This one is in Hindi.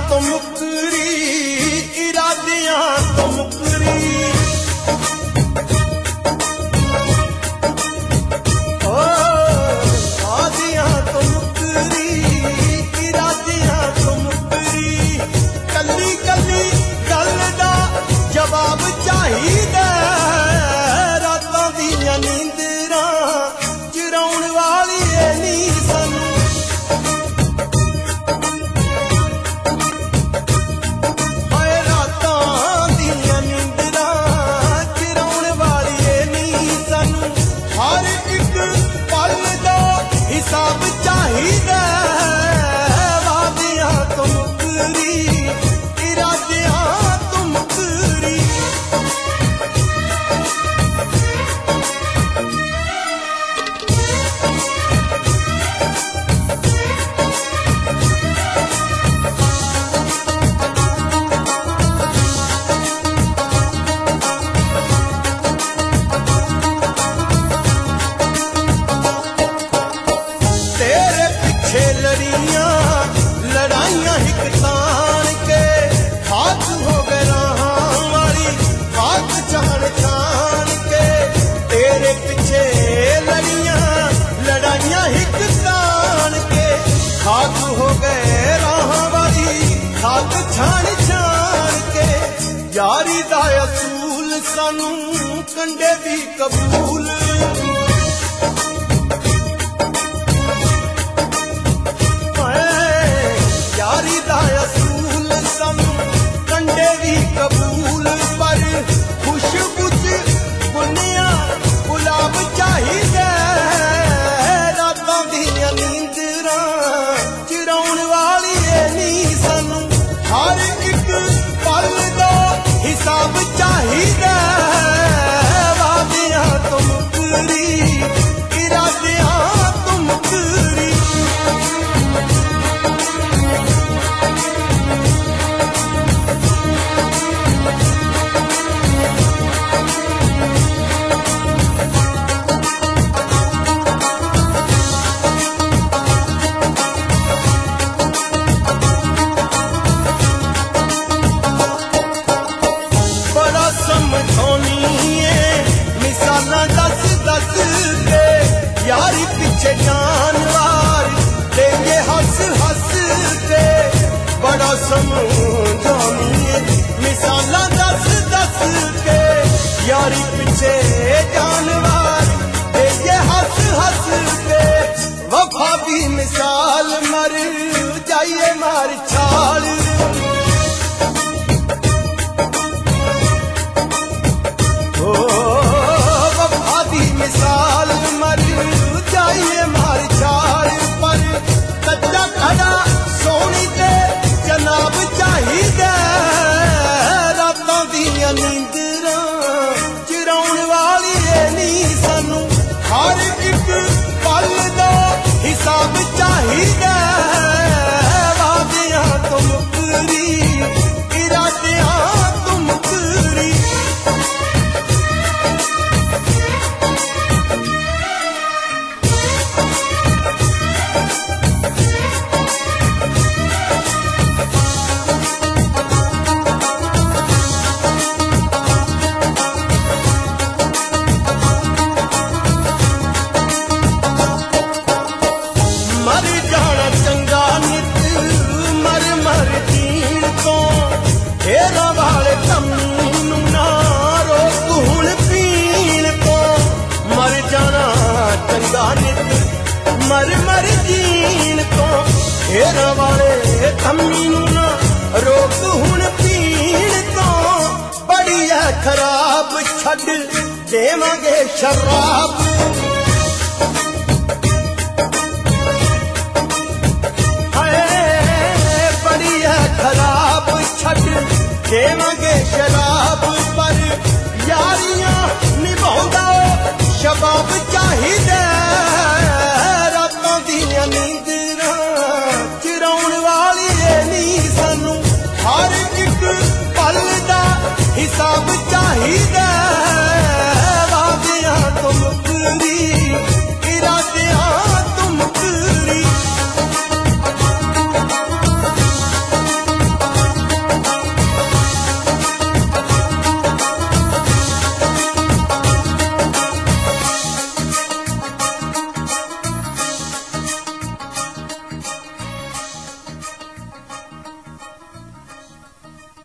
तो मुकरी, इरादियां तो मुकरी। आदियां तो मुकरी, इरादियां तो मुकरी। कली कली गल दा जवाब चाहिदा, रातां दियां नींदरां चुराउण वाली नी सानू। हिसाब चाहिदा, वादियां तो मुकरी, इरादियां तो मुकरी। लड़ियां लड़ाइयां हिक तान के, खाक हो गए राहां वाली खाक जान जान के। तेरे पीछे लड़ियां लड़ाइयां हिक तान के, खाक हो गए राहां वाली खाक जान जान के। यारी दा असूल सानू कंडे भी कबूल, यारी दा असूल सानू कंडे भी कबूल। पर खुशबू च बुनिया गुलाब चाहिदा, रातां दियां नींदरां चुराउण वाली नी सानू। हर एक पल दा हिसाब चाहिदा, वादियां तो मुकरी, इरादियां तो मुकरी। यारी पीछे जानवर देंगे हंस हंस के, बड़ा समझानिए मिसाला दस दस के। यारी पीछे जानवर देंगे हंस हंस के, वफा भी मिसाल मर जाइए मार छाल। वफा भी मिसाल मर जाइए मार छाल। पर कच्चा खड़ा सोनी ते जनाब चाहिदा, रातां दियां नींदरां चुराउण वाली नी सानू। हर एक पल दा हिसाब चाहिदा, वादियां तो मुकरी, इरादियां तो मुकरी। मर जाना चंगा नित मर मर जीण तो, हेरा वाले तम्नू ना रोक हुण पीण तो। मर जाना चंगा नित मर मर जीण तो, हेरा वाले तम्नू ना रोक हुण पीण तो। बड़ी है खराब छड़ देवांगे शराब, खराब छड़ देवांगे शराब।